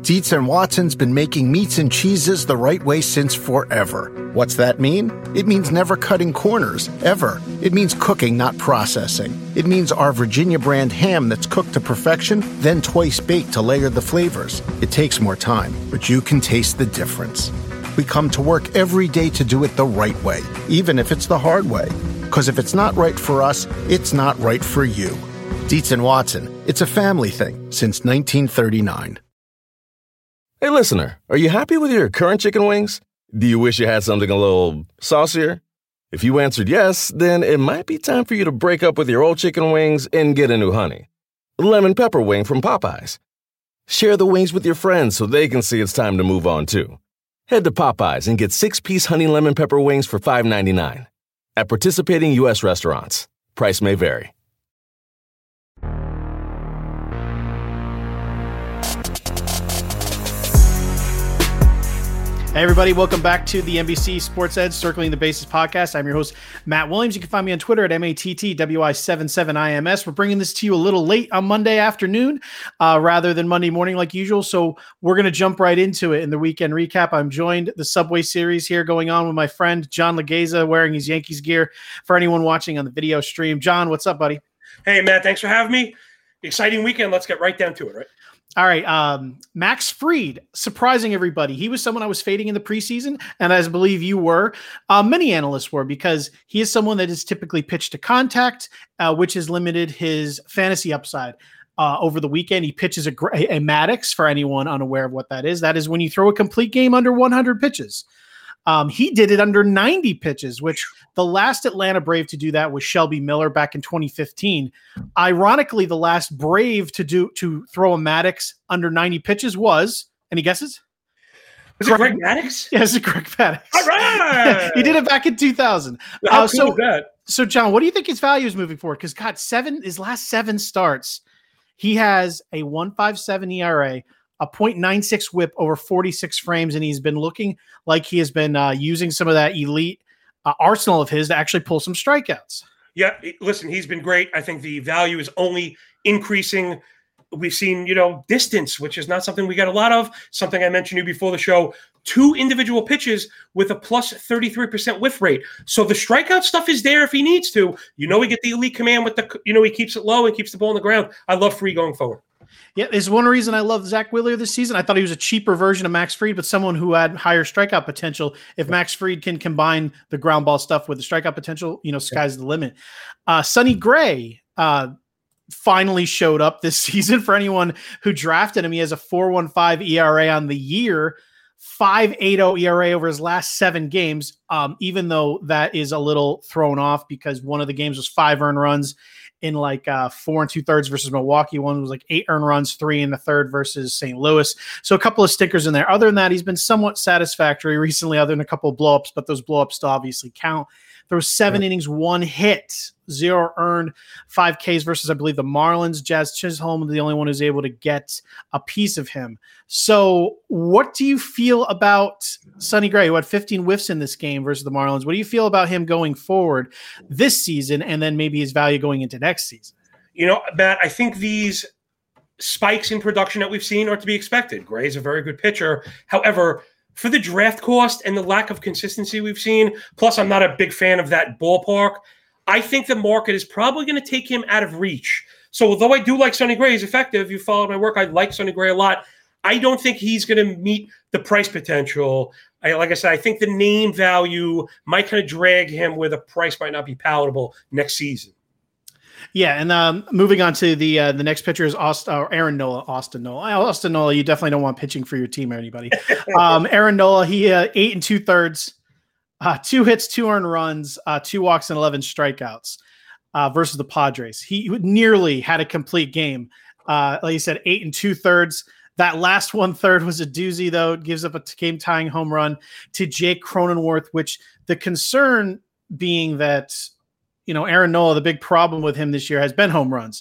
Dietz and Watson's been making meats and cheeses the right way since forever. What's that mean? It means never cutting corners, ever. It means cooking, not processing. It means our Virginia brand ham that's cooked to perfection, then twice baked to layer the flavors. It takes more time, but you can taste the difference. We come to work every day to do it the right way, even if it's the hard way. Because if it's not right for us, it's not right for you. Dietz and Watson, it's a family thing since 1939. Hey, listener, are you happy with your current chicken wings? Do you wish you had something a little saucier? If you answered yes, then it might be time for you to break up with your old chicken wings and get a new honey. Lemon pepper wing from Popeyes. Share the wings with your friends so they can see it's time to move on, too. Head to Popeyes and get 6-piece honey lemon pepper wings for $5.99. At participating U.S. restaurants. Price may vary. Hey everybody, welcome back to the NBC Sports Edge Circling the Bases podcast. I'm your host, Matt Williams. You can find me on Twitter at MATTWI77IMS. We're bringing this to you a little late on Monday afternoon rather than Monday morning like usual. So we're going to jump right into it in the weekend recap. I'm joined the Subway Series here going on with my friend John Legeza wearing his Yankees gear for anyone watching on the video stream. John, what's up, buddy? Hey, Matt, thanks for having me. Exciting weekend. Let's get right down to it, right? All right. Max Fried, surprising everybody. He was someone I was fading in the preseason, and as I believe you were, many analysts were, because he is someone that is typically pitched to contact, which has limited his fantasy upside. Over the weekend, he pitches a Maddox, for anyone unaware of what that is. That is when you throw a complete game under 100 pitches. He did it under 90 pitches, which the last Atlanta Brave to do that was Shelby Miller back in 2015. Ironically, the last Brave to throw a Maddox under 90 pitches was, any guesses? Was it Greg Maddux? Yes, it's Greg Maddux. All right. He did it back in 2000. How cool is that? So, John, what do you think his value is moving forward? Because, God, his last 7 starts, he has a 1.57 ERA, a 0.96 whip over 46 frames, and he's been looking like he has been using some of that elite arsenal of his to actually pull some strikeouts. Yeah, listen, he's been great. I think the value is only increasing. We've seen, distance, which is not something we got a lot of. Something I mentioned to you before the show. 2 individual pitches with a plus 33% whiff rate. So the strikeout stuff is there if he needs to. We get the elite command with the, he keeps it low and keeps the ball on the ground. I love Fried going forward. Yeah, there's one reason I love Zach Wheeler this season. I thought he was a cheaper version of Max Fried, but someone who had higher strikeout potential. If Max Fried can combine the ground ball stuff with the strikeout potential, sky's the limit. Sonny Gray finally showed up this season. For anyone who drafted him, he has a 4.15 ERA on the year, 5.80 ERA over his last 7 games, even though that is a little thrown off because one of the games was 5 earned runs in 4 2/3 versus Milwaukee. One was 8 earned runs, 3 in the third versus St. Louis. So a couple of stinkers in there. Other than that, he's been somewhat satisfactory recently, other than a couple of blowups, but those blowups still obviously count. There was 7 innings, 1 hit, 0 earned, 5 Ks versus, I believe, the Marlins. Jazz Chisholm is the only one who's able to get a piece of him. So what do you feel about Sonny Gray, who had 15 whiffs in this game versus the Marlins? What do you feel about him going forward this season and then maybe his value going into next season? Matt, I think these spikes in production that we've seen are to be expected. Gray's a very good pitcher. However, for the draft cost and the lack of consistency we've seen, plus I'm not a big fan of that ballpark, I think the market is probably going to take him out of reach. So although I do like Sonny Gray, he's effective. You followed my work. I like Sonny Gray a lot. I don't think he's going to meet the price potential. Like I said, I think the name value might kind of drag him where the price might not be palatable next season. Yeah, and moving on to the next pitcher is Aaron Nola. Austin Nola, you definitely don't want pitching for your team or anybody. Aaron Nola, he 8 2/3, 2 hits, 2 earned runs, 2 walks, and 11 strikeouts versus the Padres. He nearly had a complete game. Like you said, 8 2/3. That last 1/3 was a doozy, though. It gives up a game-tying home run to Jake Cronenworth, which the concern being that Aaron Nola, the big problem with him this year has been home runs.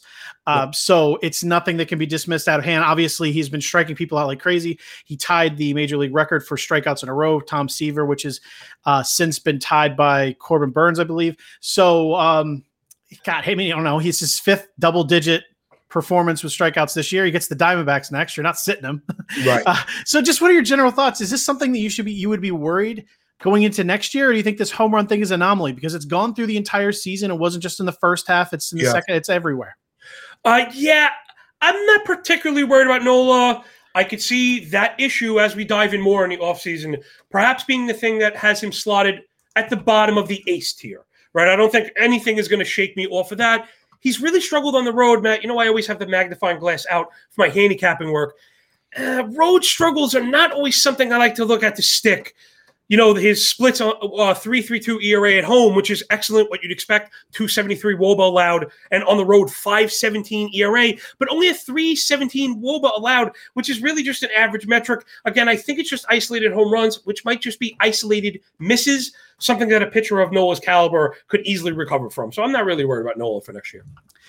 So it's nothing that can be dismissed out of hand. Obviously, he's been striking people out like crazy. He tied the major league record for strikeouts in a row, Tom Seaver, which has since been tied by Corbin Burns, I believe. So, God, I don't know. He's his 5th double-digit performance with strikeouts this year. He gets the Diamondbacks next. You're not sitting him. Right. So just what are your general thoughts? Is this something that you would be worried going into next year? Or do you think this home run thing is an anomaly because it's gone through the entire season? It wasn't just in the first half. It's in the second. It's everywhere. Yeah, I'm not particularly worried about Nola. I could see that issue as we dive in more in the offseason, perhaps being the thing that has him slotted at the bottom of the ace tier, right? I don't think anything is going to shake me off of that. He's really struggled on the road, Matt. I always have the magnifying glass out for my handicapping work. Road struggles are not always something I like to look at to stick. His splits on 3.32 ERA at home, which is excellent, what you'd expect, 2.73 WOBA allowed, and on the road 5.17 ERA, but only a 3.17 WOBA allowed, which is really just an average metric. Again, I think it's just isolated home runs, which might just be isolated misses, something that a pitcher of Nola's caliber could easily recover from. So I'm not really worried about Nola for next year.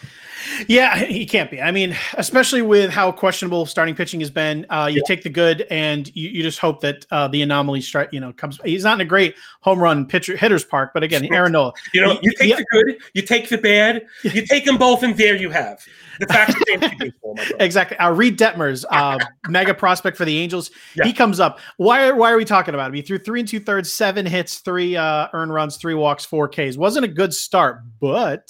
Yeah, he can't be. I mean, especially with how questionable starting pitching has been, you take the good and you just hope that the anomaly comes. He's not in a great home run hitter's park, but again, Aaron Nola. You take the good, you take the bad, you take them both, and there you have the facts of baseball. Exactly. Reed Detmers, mega prospect for the Angels. Yeah. He comes up. Why are we talking about him? He threw 3 2/3, 7 hits, 3 earned runs, 3 walks, 4 Ks. Wasn't a good start, but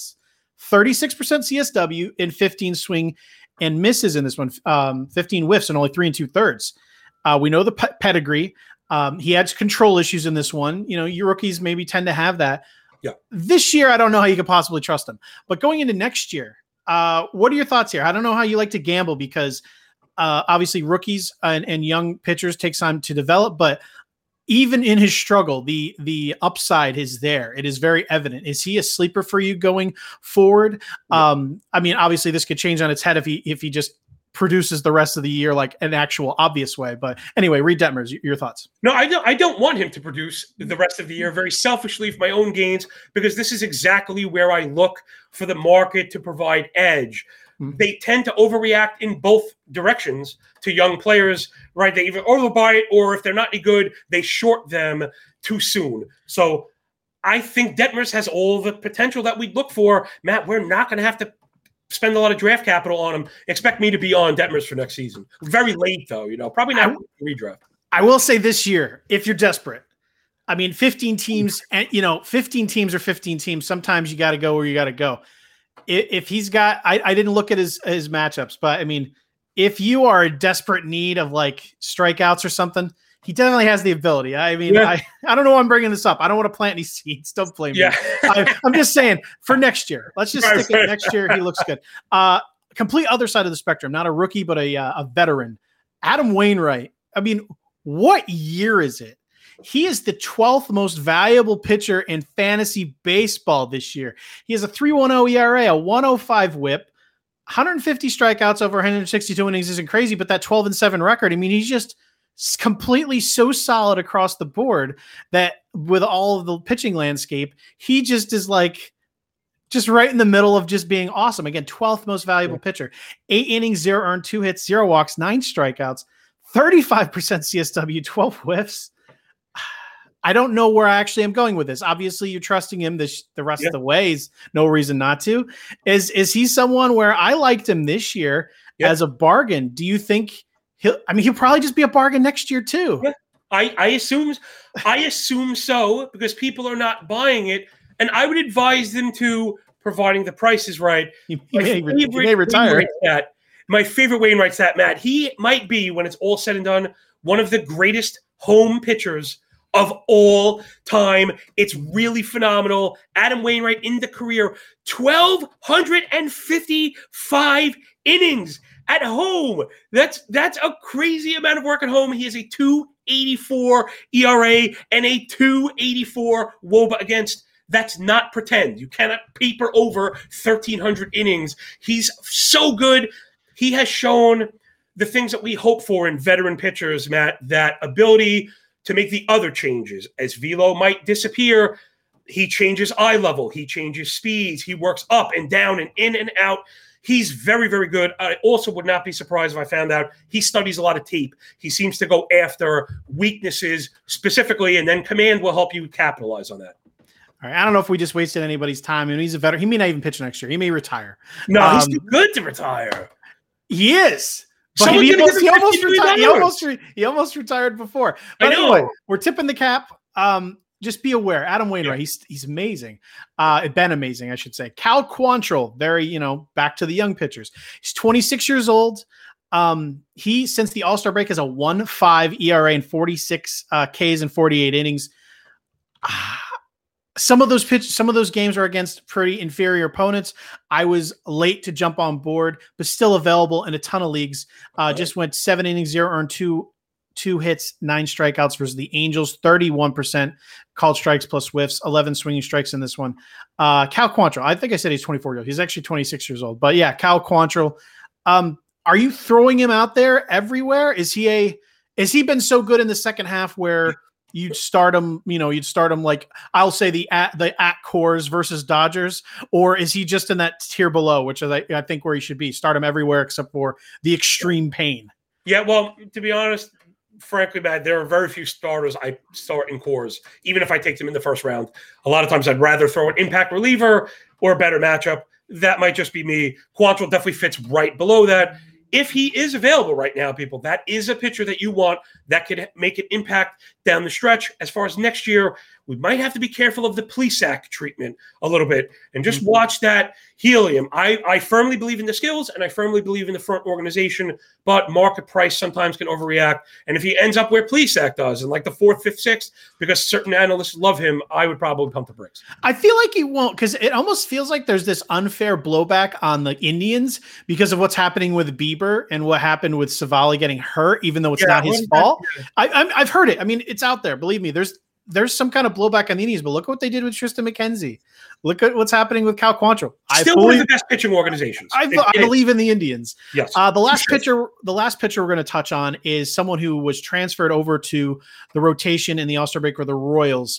36% CSW in 15 swing and misses in this one, 15 whiffs and only 3 2/3. We know the pedigree. He had control issues in this one. Your rookies maybe tend to have that. Yeah. This year, I don't know how you could possibly trust him. But going into next year, what are your thoughts here? I don't know how you like to gamble because obviously rookies and young pitchers take time to develop, but even in his struggle, the upside is there. It is very evident. Is he a sleeper for you going forward? I mean, obviously this could change on its head if he just produces the rest of the year like an actual obvious way. But anyway, Reed Detmers, your thoughts? No, I don't want him to produce the rest of the year very selfishly for my own gains, because this is exactly where I look for the market to provide edge. They tend to overreact in both directions to young players, right? They either overbuy it, or if they're not any good, they short them too soon. So I think Detmers has all the potential that we look for. Matt, we're not going to have to spend a lot of draft capital on him. Expect me to be on Detmers for next season. Very late, though, probably not redraft. I will say this year, if you're desperate, I mean, 15 teams, and 15 teams or 15 teams, sometimes you got to go where you got to go. If he's got, I didn't look at his matchups, but I mean, if you are in desperate need of like strikeouts or something, he definitely has the ability. I mean, I don't know why I'm bringing this up. I don't want to plant any seeds. Don't blame me. I'm just saying for next year, let's just stick it next year. He looks good. Complete other side of the spectrum, not a rookie, but a veteran. Adam Wainwright. I mean, what year is it? He is the 12th most valuable pitcher in fantasy baseball this year. He has a 3.10 ERA, a 105 whip, 150 strikeouts over 162 innings isn't crazy, but that 12-7 record, I mean, he's just completely so solid across the board that with all of the pitching landscape, he just is like just right in the middle of just being awesome. Again, 12th most valuable pitcher, 8 innings, 0 earned, 2 hits, 0 walks, 9 strikeouts, 35% CSW, 12 whiffs. I don't know where I actually am going with this. Obviously, you're trusting him the rest of the ways. No reason not to. Is he someone where I liked him this year as a bargain? Do you think he'll probably just be a bargain next year too? Yeah. I assume so, because people are not buying it, and I would advise them to, providing the price is right. He may retire. My favorite Wainwright stat, Matt. He might be, when it's all said and done, one of the greatest home pitchers of all time. It's really phenomenal. Adam Wainwright in the career, 1,255 innings at home. That's a crazy amount of work at home. He has a 2.84 ERA and a 2.84 WOBA against. That's not pretend. You cannot paper over 1,300 innings. He's so good. He has shown the things that we hope for in veteran pitchers, Matt, that ability to make the other changes. As velo might disappear, he changes eye level, he changes speeds, he works up and down and in and out. He's very, very good. I also would not be surprised if I found out he studies a lot of tape. He seems to go after weaknesses specifically, and then command will help you capitalize on that. All right. I don't know if we just wasted anybody's time. I mean, he's a veteran. He may not even pitch next year. He may retire. No, he's too good to retire. He is. But he almost retired before. But anyway, we're tipping the cap. Just be aware. Adam Wainwright, he's amazing. Been amazing, I should say. Cal Quantrill, very, back to the young pitchers. He's 26 years old. He, since the All-Star break, has a 1.5 ERA and 46 Ks in 48 innings. Some of those games are against pretty inferior opponents. I was late to jump on board, but still available in a ton of leagues. Just went 7 innings, 0 earned, 2 hits, 9 strikeouts versus the Angels, 31% called strikes plus whiffs, 11 swinging strikes in this one. Cal Quantrill, I think I said he's 24 years old. He's actually 26 years old. But yeah, Cal Quantrill. Are you throwing him out there everywhere? Has he been so good in the second half where you'd start him like, I'll say the at Coors versus Dodgers, or is he just in that tier below, which is I think where he should be? Start him everywhere except for the extreme pain. Yeah, well, to be honest, frankly, Matt, there are very few starters I start in Coors, even if I take them in the first round. A lot of times I'd rather throw an impact reliever or a better matchup. That might just be me. Quantrill definitely fits right below that. If he is available right now, people, that is a pitcher that you want that could make an impact down the stretch. As far as next year, we might have to be careful of the Plesac treatment a little bit and just watch that helium. I firmly believe in the skills and I firmly believe in the front organization, but market price sometimes can overreact. And if he ends up where Plesac does in like the 4th, 5th, 6th, because certain analysts love him, I would probably pump the brakes. I feel like he won't, because it almost feels like there's this unfair blowback on the Indians because of what's happening with Bieber and what happened with Savali getting hurt, even though it's not his fault. I've heard it. I mean, it's out there. Believe me, there's some kind of blowback on the Indians, but look at what they did with Tristan McKenzie. Look at what's happening with Cal Quantrill. Still one of the best pitching organizations. I believe in the Indians. Yes. The last pitcher we're going to touch on is someone who was transferred over to the rotation in the All-Star break with the Royals,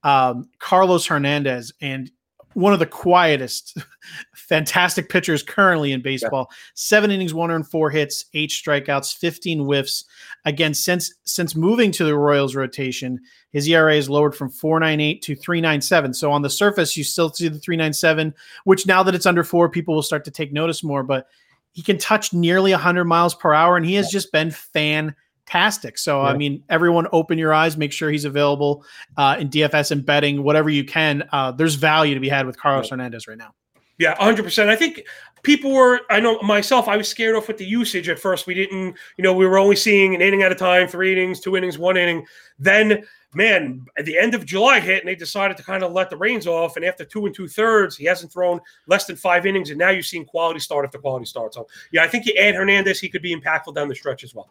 Carlos Hernandez, and one of the quietest, fantastic pitchers currently in baseball. 7 innings, 1 earned, 4 hits, 8 strikeouts, 15 whiffs. Again, since moving to the Royals rotation, his ERA is lowered from 4.98 to 3.97. So on the surface, you still see the 3.97, which now that it's under 4, people will start to take notice more. But he can touch nearly 100 miles per hour, and he has just been fantastic. So, I mean, everyone open your eyes, make sure he's available in DFS and betting, whatever you can. There's value to be had with Carlos Hernandez right now. Yeah, 100%. I think people were, I know myself, I was scared off with the usage at first. We didn't, we were only seeing an inning at a time, 3 innings, 2 innings, 1 inning. Then, man, at the end of July hit and they decided to kind of let the reins off. And after 2 2/3, he hasn't thrown less than 5 innings. And now you're seeing quality start after quality start. So, yeah, I think you add Hernandez, he could be impactful down the stretch as well.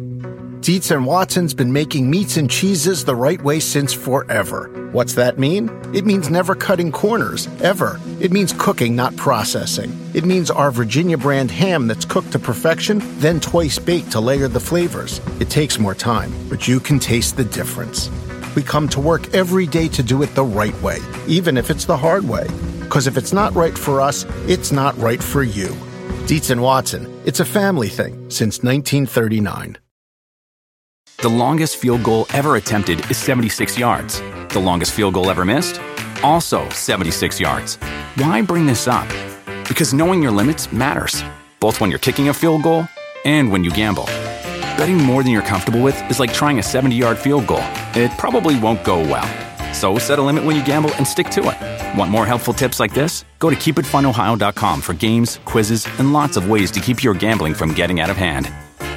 Dietz and Watson's been making meats and cheeses the right way since forever. What's that mean? It means never cutting corners, ever. It means cooking, not processing. It means our Virginia brand ham that's cooked to perfection, then twice baked to layer the flavors. It takes more time, but you can taste the difference. We come to work every day to do it the right way, even if it's the hard way. Because if it's not right for us, it's not right for you. Dietz and Watson, it's a family thing since 1939. The longest field goal ever attempted is 76 yards. The longest field goal ever missed? Also 76 yards. Why bring this up? Because knowing your limits matters, both when you're kicking a field goal and when you gamble. Betting more than you're comfortable with is like trying a 70-yard field goal. It probably won't go well. So set a limit when you gamble and stick to it. Want more helpful tips like this? Go to keepitfunohio.com for games, quizzes, and lots of ways to keep your gambling from getting out of hand.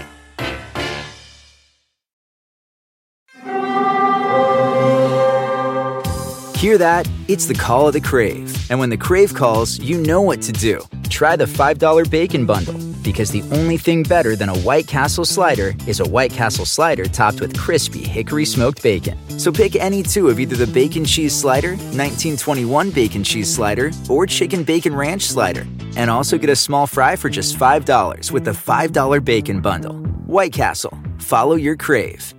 Hear that? It's the call of the Crave. And when the Crave calls, you know what to do. Try the $5 Bacon Bundle. Because the only thing better than a White Castle slider is a White Castle slider topped with crispy hickory smoked bacon. So pick any 2 of either the Bacon Cheese Slider, 1921 Bacon Cheese Slider, or Chicken Bacon Ranch Slider. And also get a small fry for just $5 with the $5 Bacon Bundle. White Castle. Follow your Crave.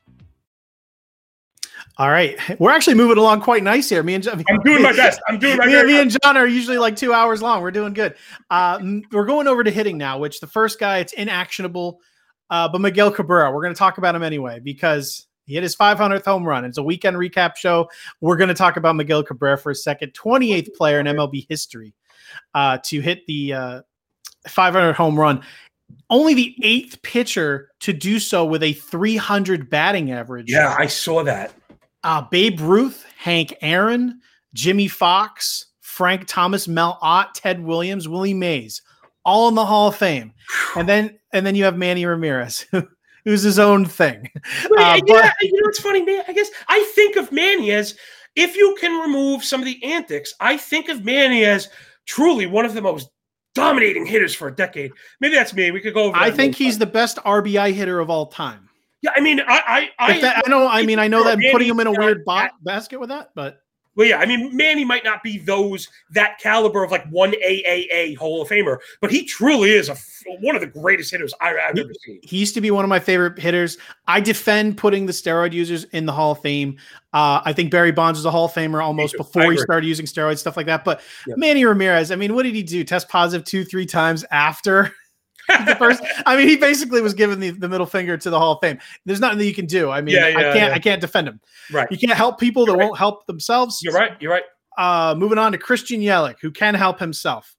All right. We're actually moving along quite nice here. I'm doing my best. Me and John are usually like 2 hours long. We're doing good. We're going over to hitting now, which the first guy, it's inactionable. But Miguel Cabrera, we're going to talk about him anyway, because He hit his 500th home run. It's a weekend recap show. We're going to talk about Miguel Cabrera for a second. 28th player in MLB history to hit the 500 home run. Only the 8th pitcher to do so with a 300 batting average. Yeah, I saw that. Babe Ruth, Hank Aaron, Jimmy Fox, Frank Thomas, Mel Ott, Ted Williams, Willie Mays, all in the Hall of Fame. And then you have Manny Ramirez, who's his own thing. But you know what's funny, man? I guess I think of Manny as, if you can remove some of the antics, I think of Manny as truly one of the most dominating hitters for a decade. Maybe that's me. We could go over. I think he's the best RBI hitter of all time. Yeah, I mean, I know that I'm putting him in a weird basket with that, but. Well, yeah, I mean, Manny might not be that caliber of like one AAA Hall of Famer, but he truly is one of the greatest hitters I've ever seen. He used to be one of my favorite hitters. I defend putting the steroid users in the Hall of Fame. I think Barry Bonds was a Hall of Famer almost before he started using steroids, stuff like that. But Manny Ramirez, I mean, what did he do? Test positive 2-3 times after the first? I mean, he basically was given the middle finger to the Hall of Fame. There's nothing that you can do. I mean, I can't defend him. Right. You can't help people that won't help themselves. You're right. Moving on to Christian Yelich, who can help himself,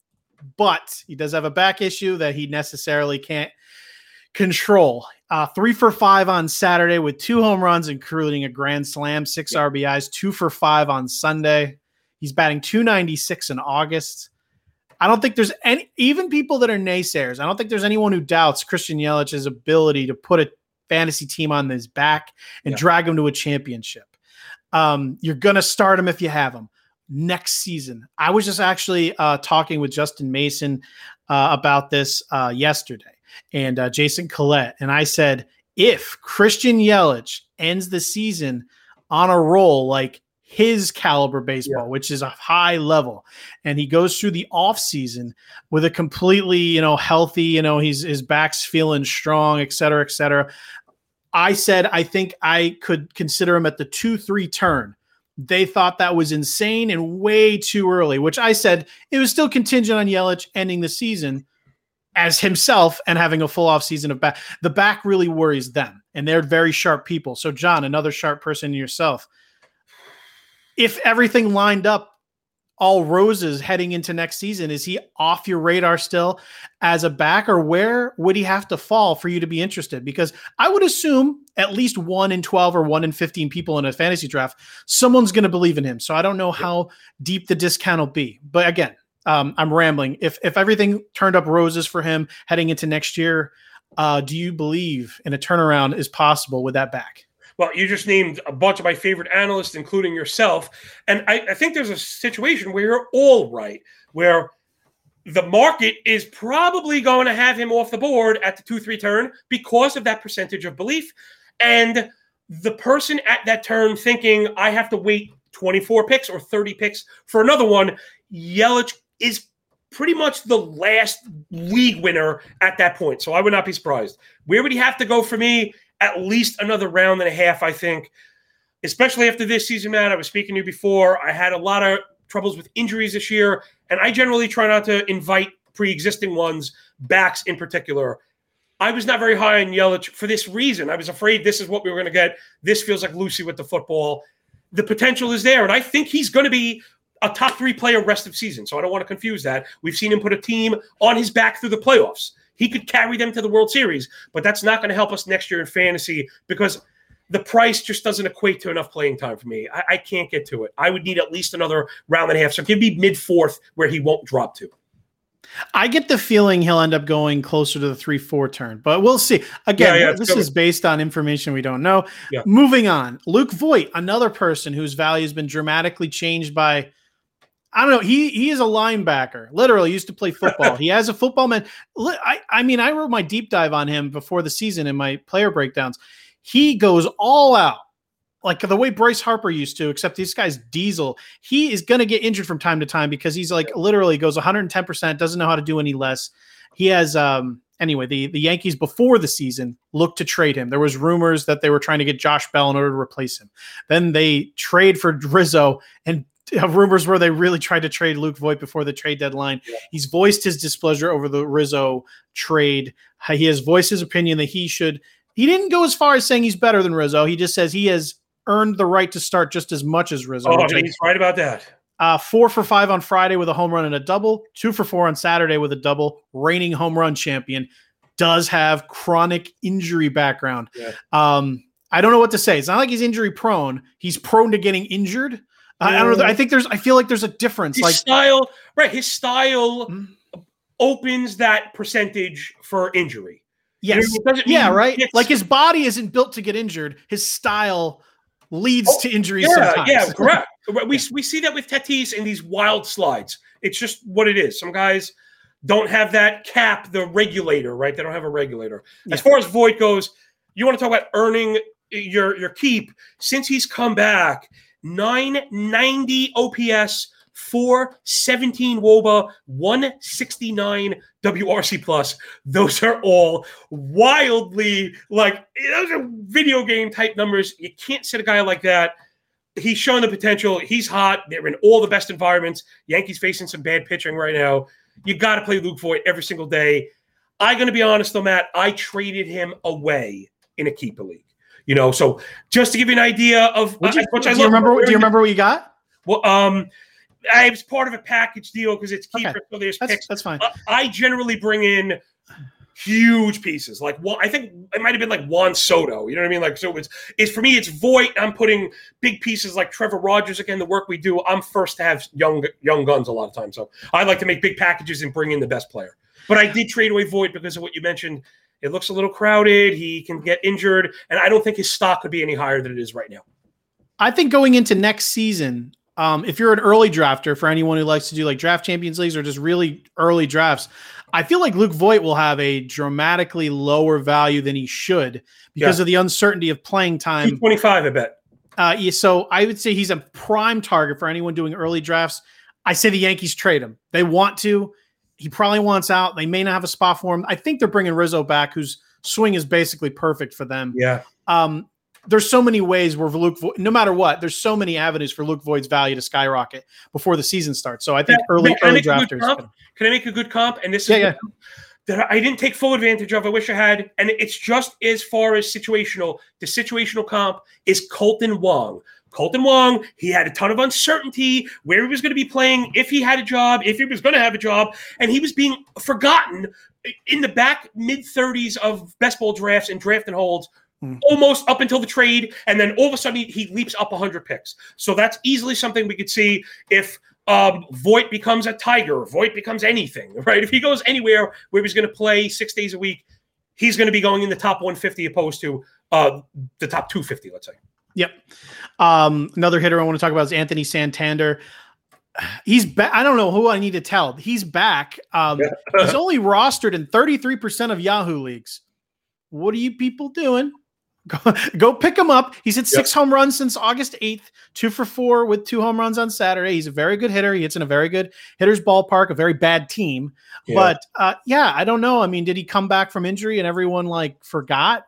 but he does have a back issue that he necessarily can't control. 3 for 5 on Saturday with 2 home runs, including a grand slam, 6 RBIs, 2 for 5 on Sunday. He's batting .296 in August. I don't think there's even people that are naysayers. I don't think there's anyone who doubts Christian Yelich's ability to put a fantasy team on his back and drag him to a championship. You're going to start him if you have him next season. I was just actually talking with Justin Mason about this yesterday and Jason Collette. And I said, if Christian Yelich ends the season on a roll like his caliber baseball, which is a high level, and he goes through the off season with a completely, healthy, his back's feeling strong, et cetera, et cetera. I said, I think I could consider him at the 2-3 turn. They thought that was insane and way too early, which I said it was still contingent on Yelich ending the season as himself and having a full off season of back. The back really worries them, and they're very sharp people. So John, another sharp person yourself, if everything lined up all roses heading into next season, is he off your radar still as a back, or where would he have to fall for you to be interested? Because I would assume at least 1 in 12 or 1 in 15 people in a fantasy draft, someone's going to believe in him. So I don't know how deep the discount will be, but again, I'm rambling. If everything turned up roses for him heading into next year, do you believe in a turnaround is possible with that back? Well, you just named a bunch of my favorite analysts, including yourself. And I think there's a situation where you're all right, where the market is probably going to have him off the board at the 2-3 turn because of that percentage of belief. And the person at that turn thinking, I have to wait 24 picks or 30 picks for another one, Yelich is pretty much the last league winner at that point. So I would not be surprised. Where would he have to go for me? At least another round and a half, I think, especially after this season, Matt. I was speaking to you before. I had a lot of troubles with injuries this year, and I generally try not to invite pre-existing ones, backs in particular. I was not very high on Yelich for this reason. I was afraid this is what we were going to get. This feels like Lucy with the football. The potential is there, and I think he's going to be a top 3 player rest of season, so I don't want to confuse that. We've seen him put a team on his back through the playoffs. He could carry them to the World Series, but that's not going to help us next year in fantasy because the price just doesn't equate to enough playing time for me. I can't get to it. I would need at least another round and a half. So give me mid-4th where he won't drop to. I get the feeling he'll end up going closer to the 3-4 turn, but we'll see. Again, this is based on information we don't know. Yeah. Moving on, Luke Voit, another person whose value has been dramatically changed by, I don't know. He is a linebacker. Literally used to play football. He has a football man. I mean, I wrote my deep dive on him before the season in my player breakdowns. He goes all out, like the way Bryce Harper used to, except this guy's diesel. He is going to get injured from time to time because he's like literally goes 110%, doesn't know how to do any less. He has, anyway, the Yankees before the season looked to trade him. There was rumors that they were trying to get Josh Bell in order to replace him. Then they trade for Rizzo, and rumors were they really tried to trade Luke Voit before the trade deadline. Yeah. He's voiced his displeasure over the Rizzo trade. He has voiced his opinion that he should He didn't go as far as saying he's better than Rizzo. He just says he has earned the right to start just as much as Rizzo. Oh, he's right about that. 4 for 5 on Friday with a home run and a double. 2 for 4 on Saturday with a double. Reigning home run champion. Does have chronic injury background. Yeah. I don't know what to say. It's not like he's injury prone. He's prone to getting injured. I don't know. I feel like there's a difference. His style opens that percentage for injury. Yes. Right. Like his body isn't built to get injured. His style leads to injuries sometimes. Yeah, correct. We see that with Tatis in these wild slides. It's just what it is. Some guys don't have that cap, the regulator, right? They don't have a regulator. Yeah. As far as Voit goes, you want to talk about earning your keep. Since he's come back, 990 OPS, 417 WOBA, 169 WRC plus. Those are all wildly, like, those are video game type numbers. You can't sit a guy like that. He's showing the potential. He's hot. They're in all the best environments. Yankees facing some bad pitching right now. You got to play Luke Voit every single day. I'm going to be honest though, Matt, I traded him away in a keeper league. So just to give you an idea of do you remember what you got? Well, I was part of a package deal because it's keeper. Okay. So there's picks. That's fine. I generally bring in huge pieces. Like, I think it might have been like Juan Soto. You know what I mean? Like, so it's for me, it's Voit. I'm putting big pieces like Trevor Rogers. Again, the work we do, I'm first to have young guns a lot of times. So I like to make big packages and bring in the best player. But I did trade away Voit because of what you mentioned. It looks a little crowded. He can get injured. And I don't think his stock could be any higher than it is right now. I think going into next season, if you're an early drafter, for anyone who likes to do like draft champions leagues or just really early drafts, I feel like Luke Voit will have a dramatically lower value than he should because of the uncertainty of playing time. 225, I bet. So I would say he's a prime target for anyone doing early drafts. I say the Yankees trade him. They want to. He probably wants out. They may not have a spot for him. I think they're bringing Rizzo back, whose swing is basically perfect for them. Yeah. There's so many ways where Luke Voit, no matter what, there's so many avenues for Luke Voit's value to skyrocket before the season starts. So I think early drafters. Can I make a good comp? And this is that I didn't take full advantage of. I wish I had. And it's just as far as situational. The situational comp is Colton Wong. Colton Wong, he had a ton of uncertainty where he was going to be playing, if he had a job, if he was going to have a job, and he was being forgotten in the back mid-30s of best ball drafts and draft and holds almost up until the trade, and then all of a sudden he leaps up 100 picks. So that's easily something we could see if Voit becomes a Tiger, Voit becomes anything, right? If he goes anywhere where he's going to play 6 days a week, he's going to be going in the top 150 opposed to the top 250, let's say. Yep. Another hitter I want to talk about is Anthony Santander. He's back. I don't know who I need to tell. He's back. He's only rostered in 33% of Yahoo leagues. What are you people doing? Go pick him up. He's hit 6 home runs since August 8th, 2 for 4 with 2 home runs on Saturday. He's a very good hitter. He hits in a very good hitter's ballpark, a very bad team. Yeah. But I don't know. I mean, did he come back from injury and everyone forgot?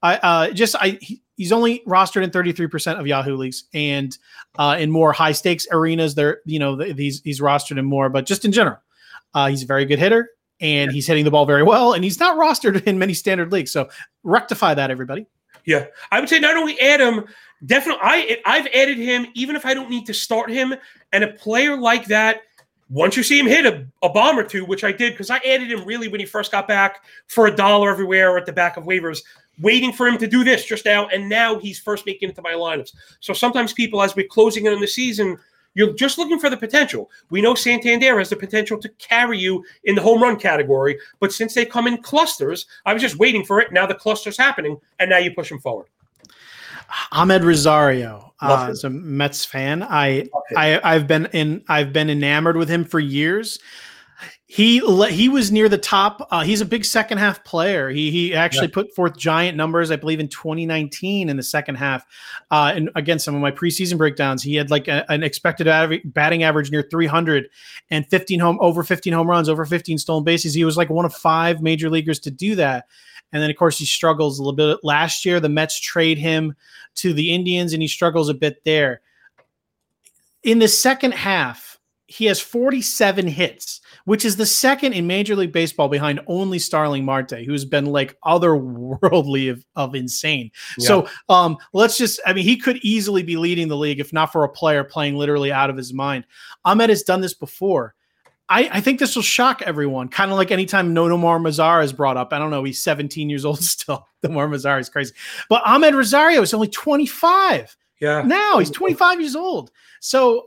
He's only rostered in 33% of Yahoo leagues, and in more high stakes arenas, he's rostered in more. But just in general, he's a very good hitter, and he's hitting the ball very well, and he's not rostered in many standard leagues. So rectify that, everybody. Yeah, I would say not only add him, definitely I've added him even if I don't need to start him. And a player like that, once you see him hit a bomb or two, which I did because I added him really when he first got back for $1 everywhere at the back of waivers, waiting for him to do this just now, and now he's first making it to my lineups. So sometimes people, as we're closing in on the season, you're just looking for the potential. We know Santander has the potential to carry you in the home run category, but since they come in clusters, I was just waiting for it. Now the cluster's happening, and now you push them forward. Ahmed Rosario, as a Mets fan, I've been enamored with him for years. He was near the top. He's a big second half player. He actually put forth giant numbers, I believe, in 2019 in the second half. And again, some of my preseason breakdowns, he had an expected batting average near 300 and over 15 home runs, over 15 stolen bases. He was one of 5 major leaguers to do that. And then, of course, he struggles a little bit. Last year, the Mets trade him to the Indians, and he struggles a bit there. In the second half, he has 47 hits, which is the second in Major League Baseball behind only Starling Marte, who's been like otherworldly of insane. Yeah. So he could easily be leading the league if not for a player playing literally out of his mind. Ahmed has done this before. I think this will shock everyone, kind of like anytime Nomar Mazara is brought up. I don't know. He's 17 years old still. Nomar Mazara is crazy. But Ahmed Rosario is only 25. Yeah. Now he's 25 years old. So,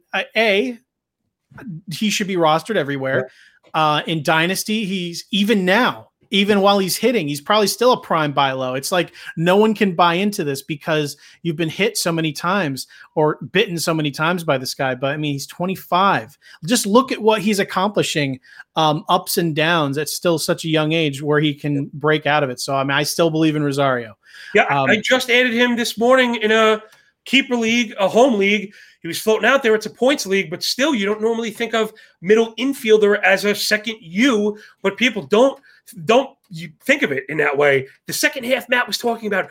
he should be rostered everywhere. In Dynasty, he's even while he's hitting, he's probably still a prime buy low. It's like no one can buy into this because you've been hit so many times or bitten so many times by this guy. But I mean, he's 25. Just look at what he's accomplishing, ups and downs at still such a young age where he can break out of it. So, I mean, I still believe in Rosario. Yeah, I just added him this morning in a keeper league, a home league. He was floating out there. It's a points league, but still, you don't normally think of middle infielder as a second U, but people don't you think of it in that way. The second half, Matt was talking about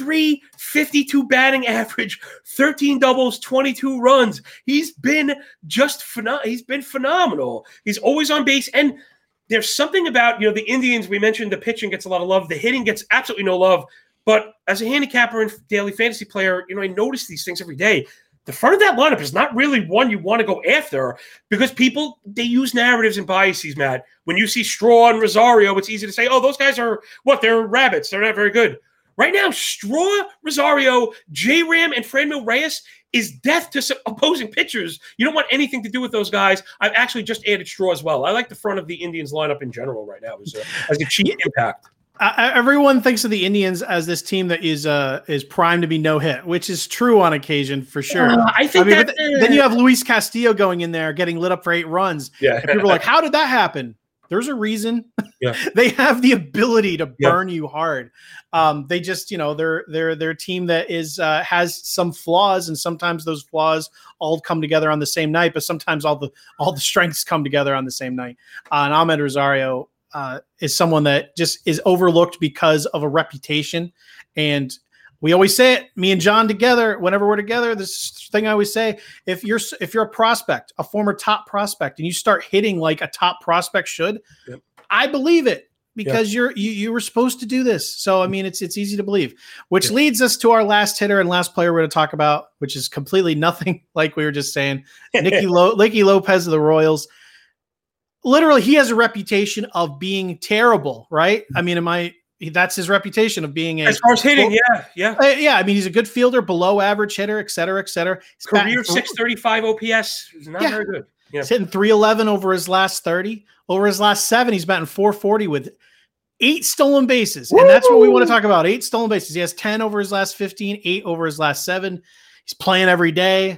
352 batting average, 13 doubles, 22 runs. He's been phenomenal. He's always on base. And there's something about, the Indians, we mentioned the pitching gets a lot of love. The hitting gets absolutely no love. But as a handicapper and daily fantasy player, I notice these things every day. The front of that lineup is not really one you want to go after because people, they use narratives and biases, Matt. When you see Straw and Rosario, it's easy to say, oh, those guys are, they're rabbits. They're not very good. Right now, Straw, Rosario, J-Ram, and Franmil Reyes is death to some opposing pitchers. You don't want anything to do with those guys. I've actually just added Straw as well. I like the front of the Indians lineup in general right now as a cheap impact. Everyone thinks of the Indians as this team that is primed to be no hit, which is true on occasion for sure. Then you have Luis Castillo going in there getting lit up for 8 runs. Yeah, and people are like, "How did that happen?" There's a reason. Yeah. They have the ability to burn you hard. They just, they're a team that has some flaws, and sometimes those flaws all come together on the same night. But sometimes all the strengths come together on the same night. And Ahmed Rosario is someone that just is overlooked because of a reputation. And we always say it, me and John together, whenever we're together, this thing I always say, if you're a prospect, a former top prospect, and you start hitting like a top prospect should, yep. I believe it because you were supposed to do this. So, I mean, it's easy to believe, which leads us to our last hitter and last player we're going to talk about, which is completely nothing like we were just saying, Nicky Lopez of the Royals. Literally, he has a reputation of being terrible, right? I mean, that's his reputation of being as far as hitting, yeah. I mean, he's a good fielder, below average hitter, et cetera, et cetera. Career 635 OPS is not very good. Yeah. He's hitting 311 over his last 30. Over his last 7, he's batting 440 with 8 stolen bases. Woo! And that's what we want to talk about. 8 stolen bases. He has 10 over his last 15, 8 over his last 7. He's playing every day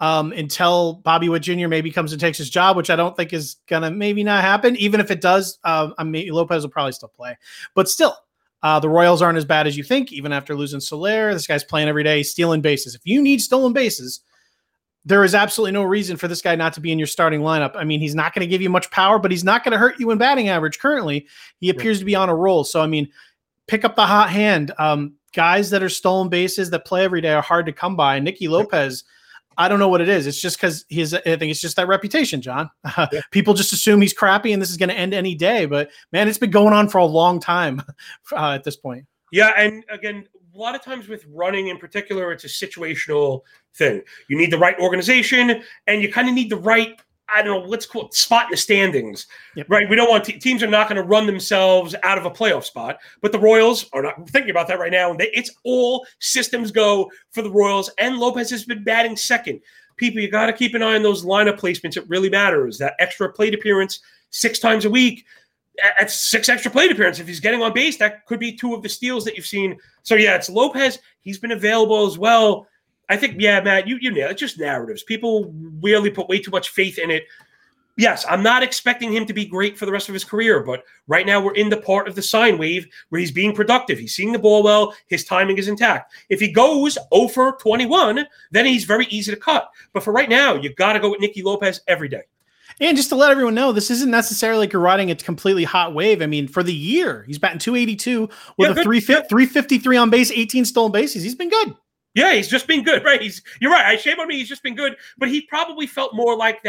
until Bobby Witt Jr. maybe comes and takes his job, which I don't think is going to maybe not happen. Even if it does, Lopez will probably still play. But still, the Royals aren't as bad as you think, even after losing Soler. This guy's playing every day. He's stealing bases. If you need stolen bases, there is absolutely no reason for this guy not to be in your starting lineup. I mean, he's not going to give you much power, but he's not going to hurt you in batting average currently. He appears to be on a roll. So, I mean, pick up the hot hand. Guys that are stolen bases that play every day are hard to come by. Nicky Lopez, I don't know what it is. It's just because I think it's just that reputation, John. People just assume he's crappy and this is going to end any day. But, man, it's been going on for a long time at this point. Yeah, and again, a lot of times with running in particular, it's a situational thing. You need the right organization, and you kind of need the right, let's call it spot in the standings, right? We don't want teams are not going to run themselves out of a playoff spot, but the Royals are not thinking about that right now. It's all systems go for the Royals, and Lopez has been batting second. People, you got to keep an eye on those lineup placements. It really matters. That extra plate appearance 6 times a week. That's 6 extra plate appearances. If he's getting on base, that could be 2 of the steals that you've seen. So, it's Lopez. He's been available as well. I think, Matt, you nailed it. It's just narratives. People really put way too much faith in it. Yes, I'm not expecting him to be great for the rest of his career, but right now we're in the part of the sine wave where he's being productive. He's seeing the ball well. His timing is intact. If he goes 0 for 21, then he's very easy to cut. But for right now, you got to go with Nicky Lopez every day. And just to let everyone know, this isn't necessarily like you're riding a completely hot wave. I mean, for the year, he's batting 282 with a 353 on base, 18 stolen bases. He's been good. Yeah, he's just been good, right? You're right. I shame on me. He's just been good, but he probably felt more like that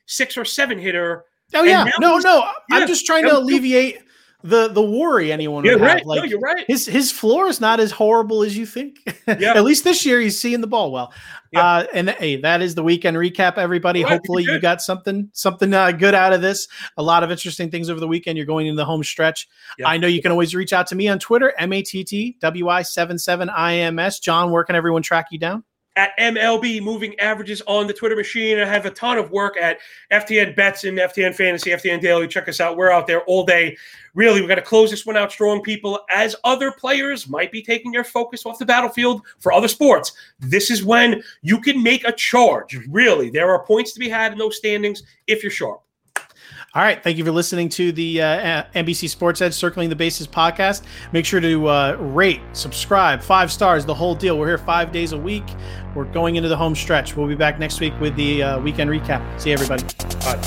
6 or 7 hitter. Oh yeah, no. I'm just trying to alleviate the worry anyone would have. Right. Like, no, you're right. His floor is not as horrible as you think. Yeah. At least this year he's seeing the ball well. Yeah. And hey, that is the weekend recap, everybody. Right, hopefully you got something good out of this. A lot of interesting things over the weekend. You're going into the home stretch. Yeah. I know you can always reach out to me on Twitter, MATTWI77IMS. John, where can everyone track you down? At MLB Moving Averages on the Twitter machine. I have a ton of work at FTN Bets and FTN Fantasy, FTN Daily. Check us out. We're out there all day. Really, we've got to close this one out strong, people. As other players might be taking their focus off the battlefield for other sports, this is when you can make a charge. Really, there are points to be had in those standings if you're sharp. All right. Thank you for listening to the NBC Sports Edge Circling the Bases podcast. Make sure to rate, subscribe, 5 stars, the whole deal. We're here 5 days a week. We're going into the home stretch. We'll be back next week with the weekend recap. See you, everybody. Bye.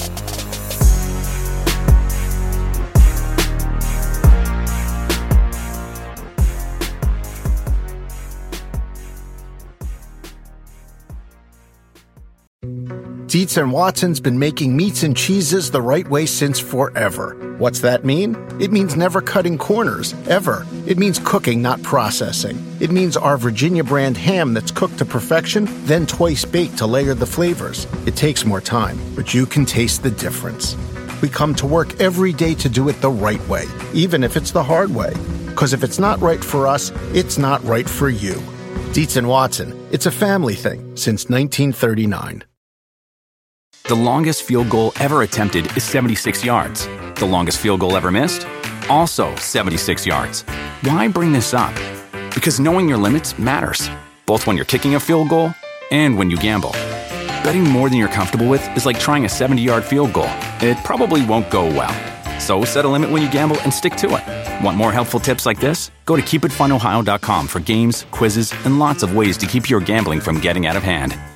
Dietz & Watson's been making meats and cheeses the right way since forever. What's that mean? It means never cutting corners, ever. It means cooking, not processing. It means our Virginia brand ham that's cooked to perfection, then twice baked to layer the flavors. It takes more time, but you can taste the difference. We come to work every day to do it the right way, even if it's the hard way. Because if it's not right for us, it's not right for you. Dietz & Watson, it's a family thing since 1939. The longest field goal ever attempted is 76 yards. The longest field goal ever missed? Also 76 yards. Why bring this up? Because knowing your limits matters, both when you're kicking a field goal and when you gamble. Betting more than you're comfortable with is like trying a 70-yard field goal. It probably won't go well. So set a limit when you gamble and stick to it. Want more helpful tips like this? Go to keepitfunohio.com for games, quizzes, and lots of ways to keep your gambling from getting out of hand.